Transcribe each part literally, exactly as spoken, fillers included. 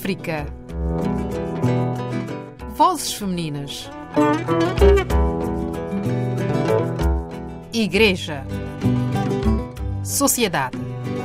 África. Vozes femininas. Igreja. Sociedade.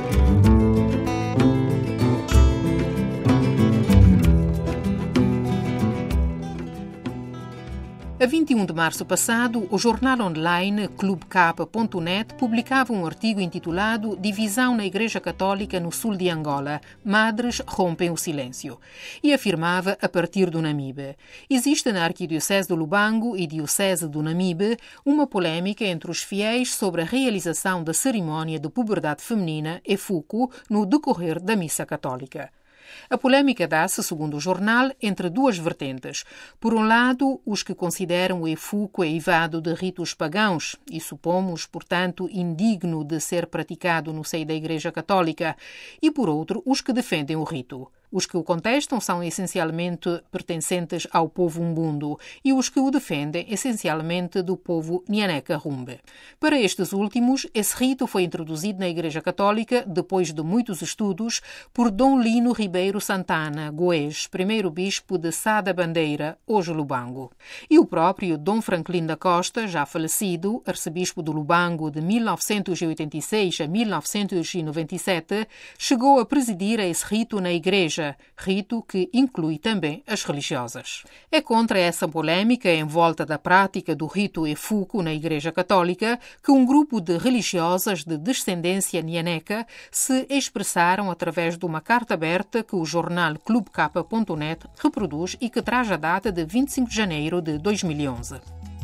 A vinte e um de março passado, o jornal online clube capa ponto net publicava um artigo intitulado Divisão na Igreja Católica no sul de Angola. Madres rompem o silêncio. E afirmava, a partir do Namibe: existe na Arquidiocese de Lubango e Diocese do Namibe uma polêmica entre os fiéis sobre a realização da cerimónia de puberdade feminina, efuco, no decorrer da missa católica. A polêmica dá-se, segundo o jornal, entre duas vertentes. Por um lado, os que consideram o efuco eivado de ritos pagãos e supomos, portanto, indigno de ser praticado no seio da Igreja Católica, e por outro, os que defendem o rito. Os que o contestam são essencialmente pertencentes ao povo umbundo e os que o defendem essencialmente do povo Nyaneca-Rumbe. Para estes últimos, esse rito foi introduzido na Igreja Católica, depois de muitos estudos, por Dom Lino Ribeiro Santana Goes, primeiro bispo de Sá da Bandeira, hoje Lubango. E o próprio Dom Franklin da Costa, já falecido, arcebispo de Lubango de mil novecentos e oitenta e seis a mil novecentos e noventa e sete, chegou a presidir a esse rito na Igreja, rito que inclui também as religiosas. É contra essa polêmica em volta da prática do rito efuco na Igreja Católica que um grupo de religiosas de descendência nyaneca se expressaram através de uma carta aberta que o jornal clube capa ponto net reproduz e que traz a data de vinte e cinco de janeiro de dois mil e onze.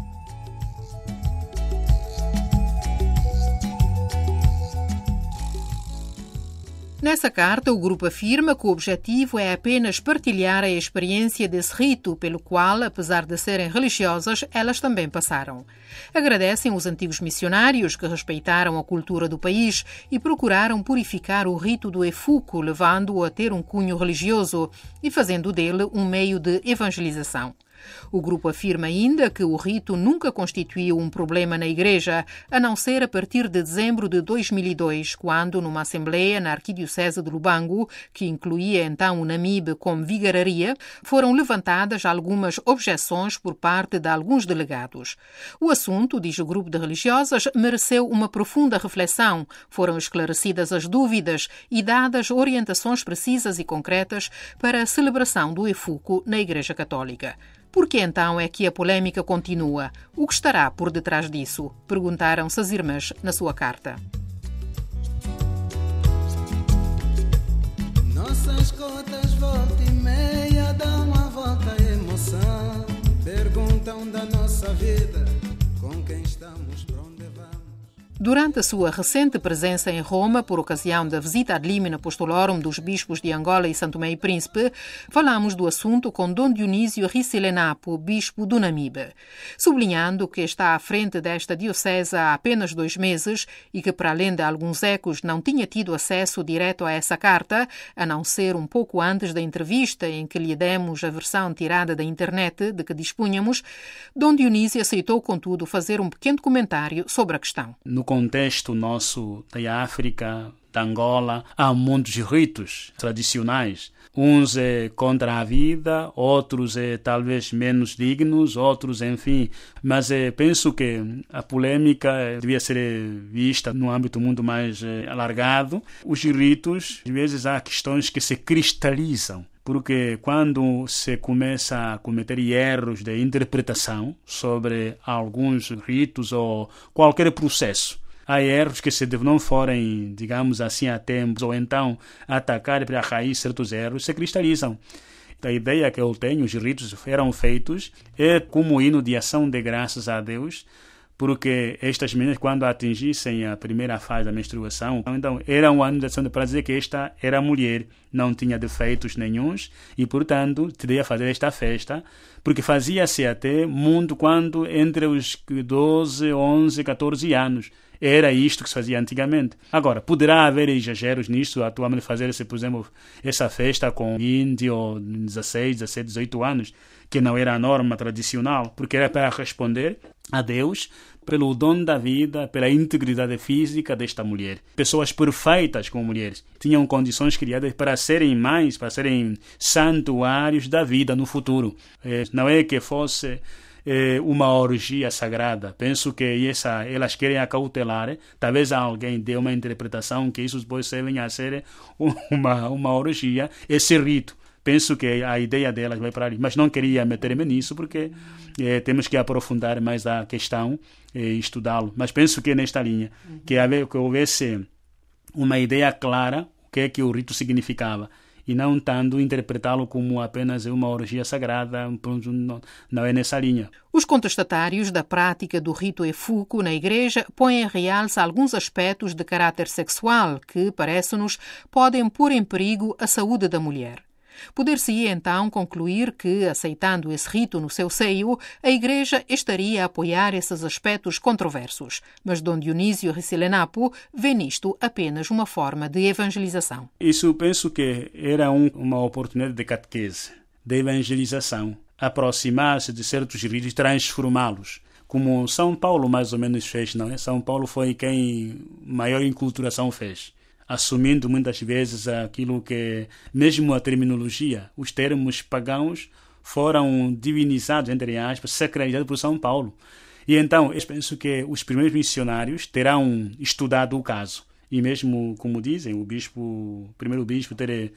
Nessa carta, o grupo afirma que o objetivo é apenas partilhar a experiência desse rito, pelo qual, apesar de serem religiosas, elas também passaram. Agradecem os antigos missionários que respeitaram a cultura do país e procuraram purificar o rito do efuco, levando-o a ter um cunho religioso e fazendo dele um meio de evangelização. O grupo afirma ainda que o rito nunca constituiu um problema na Igreja, a não ser a partir de dezembro de dois mil e dois, quando, numa assembleia na Arquidiocese de Lubango, que incluía então o Namibe como vigararia, foram levantadas algumas objeções por parte de alguns delegados. O assunto, diz o grupo de religiosas, mereceu uma profunda reflexão, foram esclarecidas as dúvidas e dadas orientações precisas e concretas para a celebração do efuco na Igreja Católica. Por que então é que a polêmica continua? O que estará por detrás disso? Perguntaram-se as irmãs na sua carta. Nossas cotas volta e meia dão a volta à emoção. Perguntam da nossa vida, com quem estamos, para onde vamos. Durante a sua recente presença em Roma, por ocasião da visita ad limina apostolorum dos bispos de Angola e São Tomé e Príncipe, falamos do assunto com Dom Dionísio Ricilenapo, bispo do Namibe. Sublinhando que está à frente desta diocese há apenas dois meses e que, para além de alguns ecos, não tinha tido acesso direto a essa carta, a não ser um pouco antes da entrevista em que lhe demos a versão tirada da internet de que dispunhamos, Dom Dionísio aceitou, contudo, fazer um pequeno comentário sobre a questão. No contexto nosso da África, da Angola, há muitos ritos tradicionais. Uns é contra a vida, outros é talvez menos dignos, outros, enfim. Mas é, penso que a polêmica devia ser vista no âmbito muito mais é, alargado. Os ritos, às vezes, há questões que se cristalizam. Porque quando se começa a cometer erros de interpretação sobre alguns ritos ou qualquer processo, há erros que, se não forem, digamos assim, a tempo, ou então atacar para a raiz certos erros, se cristalizam. A ideia que eu tenho, os ritos eram feitos, é como hino de ação de graças a Deus, porque estas meninas, quando atingissem a primeira fase da menstruação, então era uma anunciação para dizer que esta era mulher, não tinha defeitos nenhuns e, portanto, teria fazer esta festa, porque fazia-se até muito quando entre os doze, onze, catorze anos. Era isto que se fazia antigamente. Agora, poderá haver exageros nisto, atualmente fazer-se, por exemplo, essa festa com vinte ou dezesseis, dezessete, dezoito anos, que não era a norma tradicional, porque era para responder a Deus pelo dom da vida, pela integridade física desta mulher. Pessoas perfeitas como mulheres. Tinham condições criadas para serem mães, para serem santuários da vida no futuro. É, não é que fosse é, uma orgia sagrada. Penso que essa, elas querem acautelar. Talvez alguém dê uma interpretação que isso pode ser, venha a ser uma, uma orgia, esse rito. Penso que a ideia delas vai para ali, mas não queria meter-me nisso porque eh, temos que aprofundar mais a questão e estudá-lo. Mas penso que nesta linha, uhum. que, haver, que houvesse uma ideia clara o que é que o rito significava e não tanto interpretá-lo como apenas uma orgia sagrada, não, não é nessa linha. Os contestatários da prática do rito efuco na Igreja põem em realce alguns aspectos de caráter sexual que, parece-nos, podem pôr em perigo a saúde da mulher. Poder-se-ia então concluir que, aceitando esse rito no seu seio, a Igreja estaria a apoiar esses aspectos controversos. Mas Dom Dionísio Ricilhenapo vê nisto apenas uma forma de evangelização. Isso penso que era um, uma oportunidade de catequese, de evangelização, aproximar-se de certos ritos e transformá-los. Como São Paulo mais ou menos fez, não é? São Paulo foi quem maior enculturação fez, assumindo muitas vezes aquilo que, mesmo a terminologia, os termos pagãos foram divinizados, entre aspas, sacralizados por São Paulo. E então, eu penso que os primeiros missionários terão estudado o caso. E mesmo, como dizem, o bispo, o primeiro bispo ter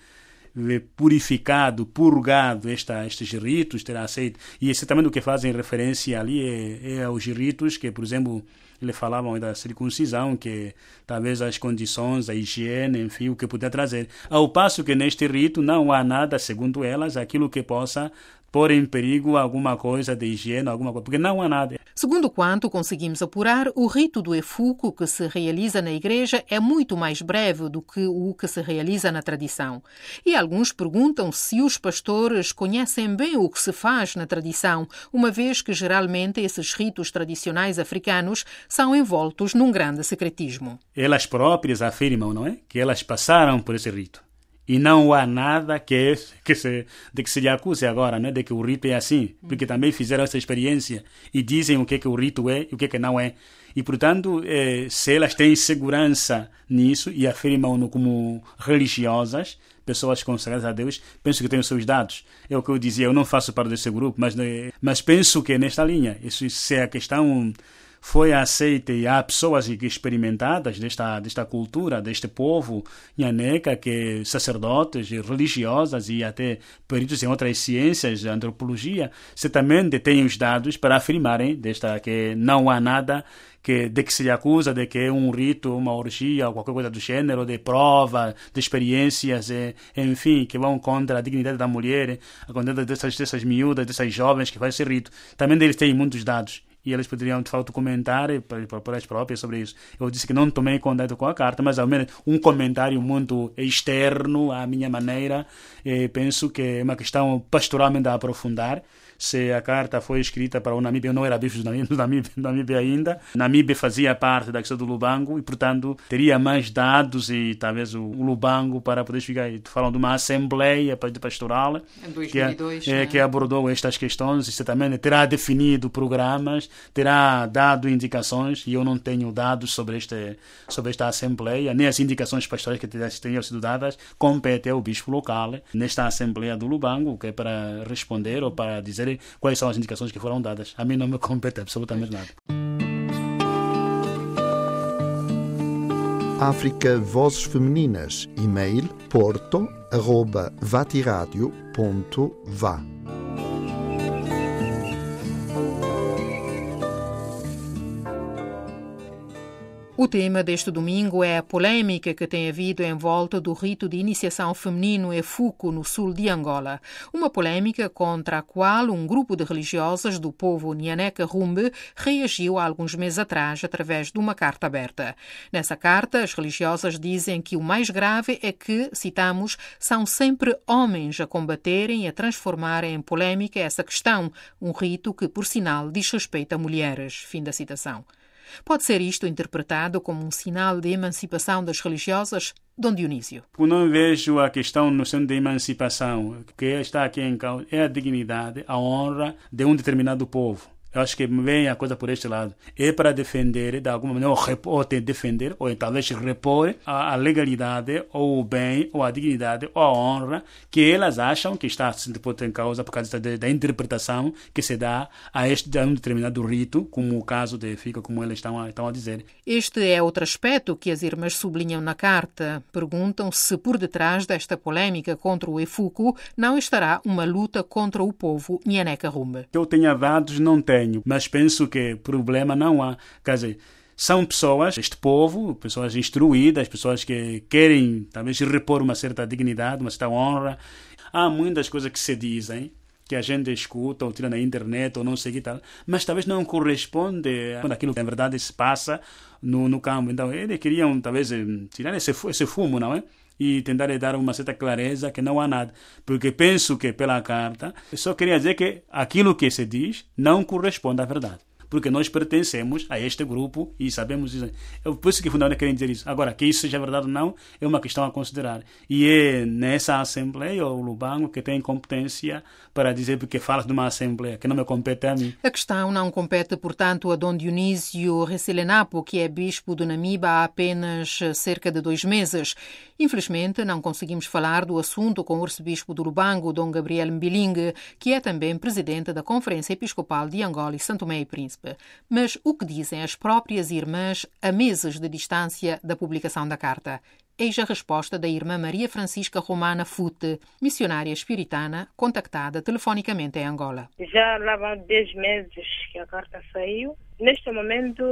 purificado, purgado esta, estes ritos, terá aceito. E exatamente o que fazem referência ali é, é aos ritos que, por exemplo, eles falavam da circuncisão, que talvez as condições, a higiene, enfim, o que puder trazer. Ao passo que neste rito não há nada, segundo elas, aquilo que possa pôr em perigo alguma coisa de higiene, alguma coisa, porque não há nada. Segundo quanto conseguimos apurar, o rito do efuco que se realiza na Igreja é muito mais breve do que o que se realiza na tradição. E alguns perguntam se os pastores conhecem bem o que se faz na tradição, uma vez que geralmente esses ritos tradicionais africanos são envoltos num grande secretismo. Elas próprias afirmam, não é? Que elas passaram por esse rito. E não há nada que, que se, de que se lhe acuse agora, né? De que o rito é assim, porque também fizeram essa experiência e dizem o que, é que o rito é e o que, é que não é. E, portanto, eh, se elas têm segurança nisso e afirmam-no como religiosas, pessoas consagradas a Deus, penso que têm os seus dados. É o que eu dizia, eu não faço parte desse grupo, mas, mas penso que nesta linha, isso, se a questão foi aceita e há pessoas experimentadas desta, desta cultura, deste povo nhaneca, que sacerdotes, religiosas e até peritos em outras ciências, antropologia, certamente têm os dados para afirmarem desta, que não há nada que, de que se lhe acusa de que é um rito, uma orgia ou qualquer coisa do gênero, de prova, de experiências, e, enfim, que vão contra a dignidade da mulher, a dignidade dessas, dessas miúdas, dessas jovens que fazem esse rito. Também eles têm muitos dados. E eles poderiam, de fato, comentar por elas próprias sobre isso. Eu disse que não tomei contato com a carta, mas ao menos um comentário muito externo à minha maneira. E penso que é uma questão pastoralmente a aprofundar. Se a carta foi escrita para o Namíbia, eu não era bispo do Namíbia, Namíbia ainda. Namíbia fazia parte da questão do Lubango e, portanto, teria mais dados e talvez o Lubango para poder chegar. Falam de uma assembleia pastoral em dois mil e dois, que, né? é, que abordou estas questões e certamente terá definido programas, terá dado indicações, e eu não tenho dados sobre, este, sobre esta assembleia, nem as indicações pastorais que tenham sido dadas, compete ao bispo local nesta assembleia do Lubango, que é para responder ou para dizer quais são as indicações que foram dadas. A mim não me compete absolutamente nada. África Vozes Femininas. E-mail porto arroba vatiradio ponto va. O tema deste domingo é a polêmica que tem havido em volta do rito de iniciação feminino efuco no sul de Angola. Uma polêmica contra a qual um grupo de religiosas do povo Nhaneca Rumbe reagiu há alguns meses atrás através de uma carta aberta. Nessa carta, as religiosas dizem que o mais grave é que, citamos, são sempre homens a combaterem e a transformarem em polêmica essa questão, um rito que, por sinal, diz respeito a mulheres. Fim da citação. Pode ser isto interpretado como um sinal de emancipação das religiosas? Dom Dionísio. Eu não vejo a questão no centro de emancipação. O que está aqui em causa é a dignidade, a honra de um determinado povo. Eu acho que vem a coisa por este lado. É para defender, de alguma maneira, ou, rep- ou te defender, ou talvez repor a, a legalidade, ou o bem, ou a dignidade, ou a honra que elas acham que está sendo posta em causa por causa da, da interpretação que se dá a este a um determinado rito, como o caso de Fica, como eles estão a, estão a dizer. Este é outro aspecto que as irmãs sublinham na carta. Perguntam se por detrás desta polémica contra o EFUCO não estará uma luta contra o povo Nhaneca Rumbe. Que eu tenha dados, não tenho. Mas penso que problema não há. Quer dizer, são pessoas, este povo, pessoas instruídas, pessoas que querem talvez repor uma certa dignidade, uma certa honra. Há muitas coisas que se dizem, que a gente escuta ou tira na internet ou não sei o que tal, mas talvez não corresponde àquilo que na verdade se passa no, no campo. Então, eles queriam talvez tirar esse, esse fumo, não é? E tentar dar uma certa clareza que não há nada. Porque penso que pela carta, eu só queria dizer que aquilo que se diz não corresponde à verdade. Porque nós pertencemos a este grupo e sabemos isso. É por isso que fundamentalmente querem dizer isso. Agora, que isso seja verdade ou não, é uma questão a considerar. E é nessa Assembleia, o Lubango, que tem competência para dizer, porque fala de uma Assembleia que não me compete a mim. A questão não compete, portanto, a Dom Dionísio Recelenapo, que é bispo do Namibe há apenas cerca de dois meses. Infelizmente, não conseguimos falar do assunto com o arcebispo do Lubango, Dom Gabriel Mbilingue, que é também presidente da Conferência Episcopal de Angola e São Tomé e Príncipe. Mas o que dizem as próprias irmãs a meses de distância da publicação da carta? Eis a resposta da irmã Maria Francisca Romana Fute, missionária espiritana, contactada telefonicamente em Angola. Já lá vão dez meses que a carta saiu. Neste momento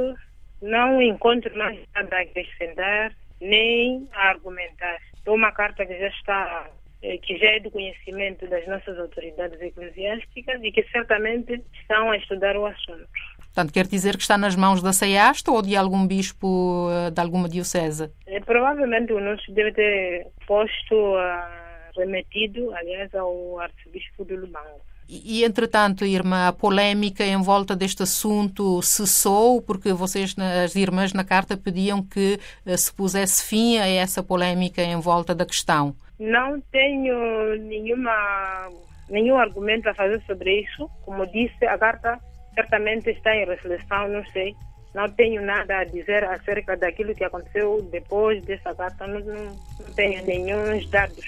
não encontro mais nada a acrescentar nem a argumentar. É uma carta que já está, que já é do conhecimento das nossas autoridades eclesiásticas e que certamente estão a estudar o assunto. Portanto, quer dizer que está nas mãos da SEASTA ou de algum bispo de alguma diocese? É, provavelmente o anúncio deve ter posto, uh, remetido, aliás, ao arcebispo do Lubango. E, e, entretanto, irmã, a polémica em volta deste assunto cessou, porque vocês, as irmãs, na carta pediam que uh, se pusesse fim a essa polémica em volta da questão. Não tenho nenhuma, nenhum argumento a fazer sobre isso. Como disse, a carta certamente está em reflexão, não sei. Não tenho nada a dizer acerca daquilo que aconteceu depois dessa carta. Não, não, não tenho nenhum dados.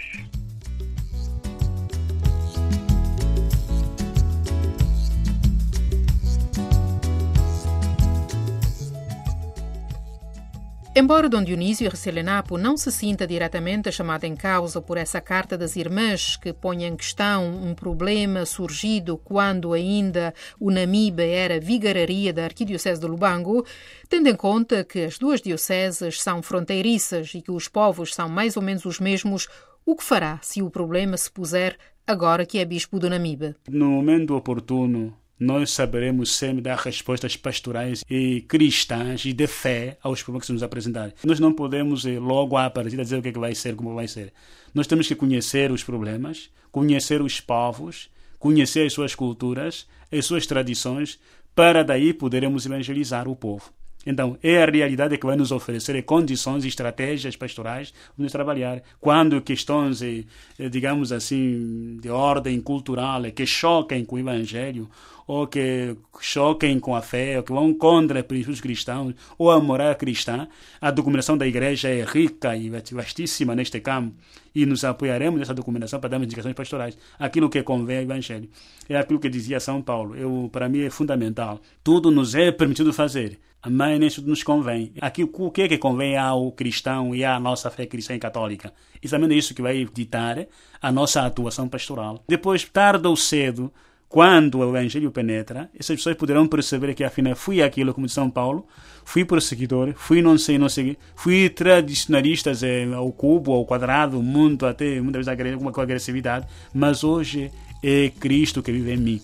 Embora Dom Dionísio Recelenapo não se sinta diretamente chamado em causa por essa carta das irmãs que põe em questão um problema surgido quando ainda o Namibe era vigararia da Arquidiocese de Lubango, tendo em conta que as duas dioceses são fronteiriças e que os povos são mais ou menos os mesmos, o que fará se o problema se puser agora que é bispo do Namibe? No momento oportuno, nós saberemos sempre dar respostas pastorais e cristãs e de fé aos problemas que se nos apresentarem. Nós não podemos logo à partida dizer o que, é que vai ser, como vai ser. Nós temos que conhecer os problemas, conhecer os povos, conhecer as suas culturas, as suas tradições, para daí podermos evangelizar o povo. Então, é a realidade que vai nos oferecer condições e estratégias pastorais para nos trabalhar. Quando questões, digamos assim, de ordem cultural que choquem com o Evangelho, ou que choquem com a fé, ou que vão contra os princípios cristãos, ou a moral cristã, a documentação da Igreja é rica e vastíssima neste campo, e nos apoiaremos nessa documentação para darmos indicações pastorais. Aquilo que convém ao Evangelho. É aquilo que dizia São Paulo. Eu, para mim é fundamental. Tudo nos é permitido fazer, mas nem tudo nos convém. Aqui, o que é que convém ao cristão e à nossa fé cristã e católica? Exatamente é isso que vai ditar a nossa atuação pastoral. Depois, tarde ou cedo, quando o Evangelho penetra, essas pessoas poderão perceber que, afinal, fui aquilo, como diz São Paulo, fui perseguidor, fui não sei, não sei, fui tradicionalista ao cubo, ao quadrado, muito, até muitas vezes com agressividade, mas hoje é Cristo que vive em mim.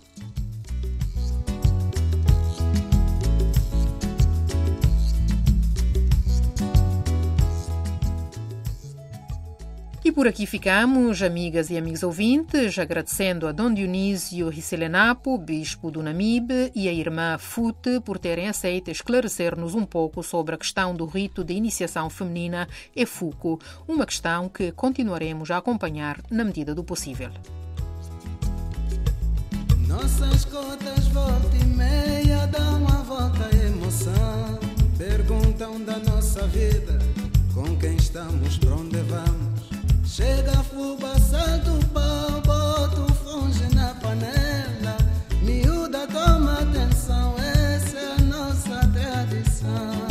E por aqui ficamos, amigas e amigos ouvintes, agradecendo a Dom Dionísio Recelenapo, bispo do Namibe, e a irmã Fute por terem aceito esclarecer-nos um pouco sobre a questão do rito de iniciação feminina EFUCO, uma questão que continuaremos a acompanhar na medida do possível. Nossas cotas volta e meia dão a volta à emoção. Perguntam da nossa vida, com quem estamos, pra onde vamos. Chega a fuba, salta o pau, bota o funge na panela. Miúda, toma atenção, essa é a nossa tradição.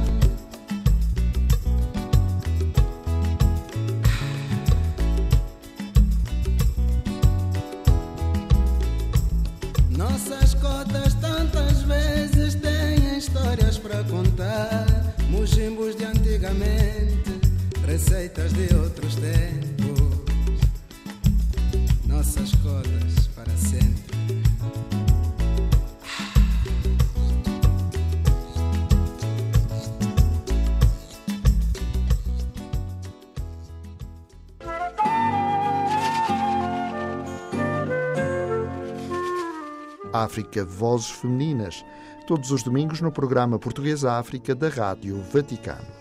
Nossas cotas tantas vezes têm histórias para contar. Mujimbos de antigamente, receitas de outros tempos. Nossas cotas para sempre. África Vozes Femininas, todos os domingos no programa Português África da Rádio Vaticano.